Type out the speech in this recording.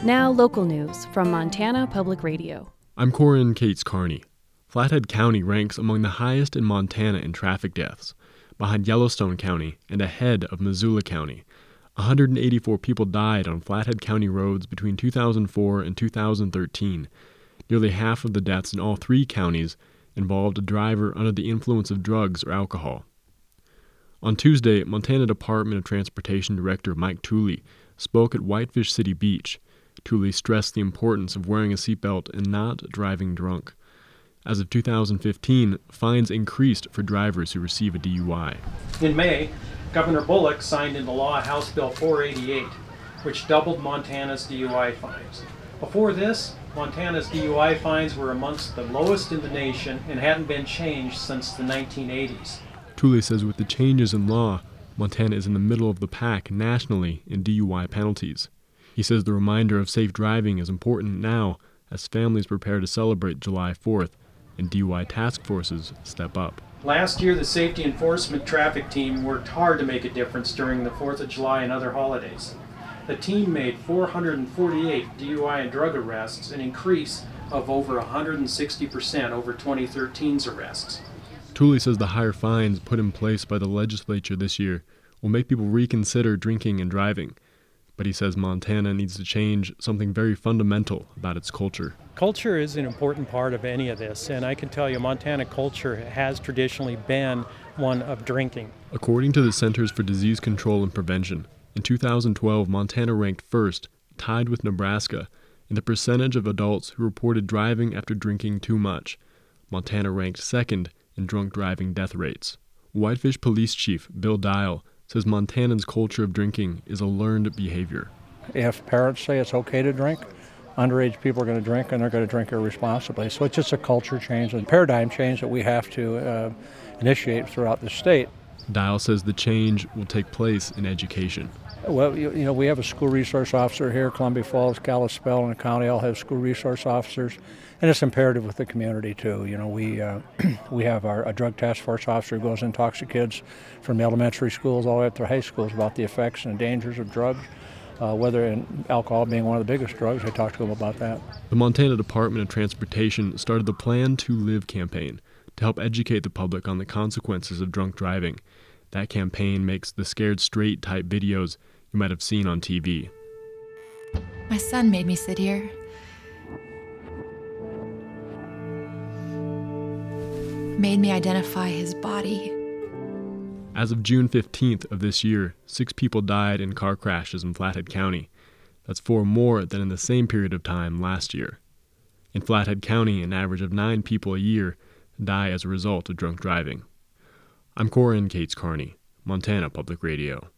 Now local news from Montana Public Radio. I'm Corin Cates Carney. Flathead County ranks among the highest in Montana in traffic deaths, behind Yellowstone County and ahead of Missoula County. 184 people died on Flathead County roads between 2004 and 2013. Nearly half of the deaths in all three counties involved a driver under the influence of drugs or alcohol. On Tuesday, Montana Department of Transportation Director Mike Tooley spoke at Whitefish City Beach. Tooley stressed the importance of wearing a seatbelt and not driving drunk. As of 2015, fines increased for drivers who receive a DUI. In May, Governor Bullock signed into law House Bill 488, which doubled Montana's DUI fines. Before this, Montana's DUI fines were amongst the lowest in the nation and hadn't been changed since the 1980s. Tooley says with the changes in law, Montana is in the middle of the pack nationally in DUI penalties. He says the reminder of safe driving is important now as families prepare to celebrate July 4th and DUI task forces step up. Last year, the Safety Enforcement Traffic Team worked hard to make a difference during the 4th of July and other holidays. The team made 448 DUI and drug arrests, an increase of over 160% over 2013's arrests. Tooley says the higher fines put in place by the legislature this year will make people reconsider drinking and driving. But he says Montana needs to change something very fundamental about its culture. Culture is an important part of any of this, and I can tell you Montana culture has traditionally been one of drinking. According to the Centers for Disease Control and Prevention, in 2012, Montana ranked first, tied with Nebraska, in the percentage of adults who reported driving after drinking too much. Montana ranked second in drunk driving death rates. Whitefish Police Chief Bill Dial says Montanans' culture of drinking is a learned behavior. If parents say it's okay to drink, underage people are going to drink and they're going to drink irresponsibly. So it's just a culture change and paradigm change that we have to initiate throughout the state. Dial says the change will take place in education. Well, we have a school resource officer here. Columbia Falls, Kalispell, and the county all have school resource officers, and it's imperative with the community too. We have a drug task force officer who goes and talks to kids from elementary schools all the way up to high schools about the effects and dangers of drugs, alcohol being one of the biggest drugs. I talked to them about that. The Montana Department of Transportation started the Plan to Live campaign to help educate the public on the consequences of drunk driving. That campaign makes the Scared Straight type videos you might have seen on TV. My son made me sit here. Made me identify his body. As of June 15th of this year, 6 people died in car crashes in Flathead County. That's 4 more than in the same period of time last year. In Flathead County, an average of 9 people a year die as a result of drunk driving. I'm Corin Cates Carney, Montana Public Radio.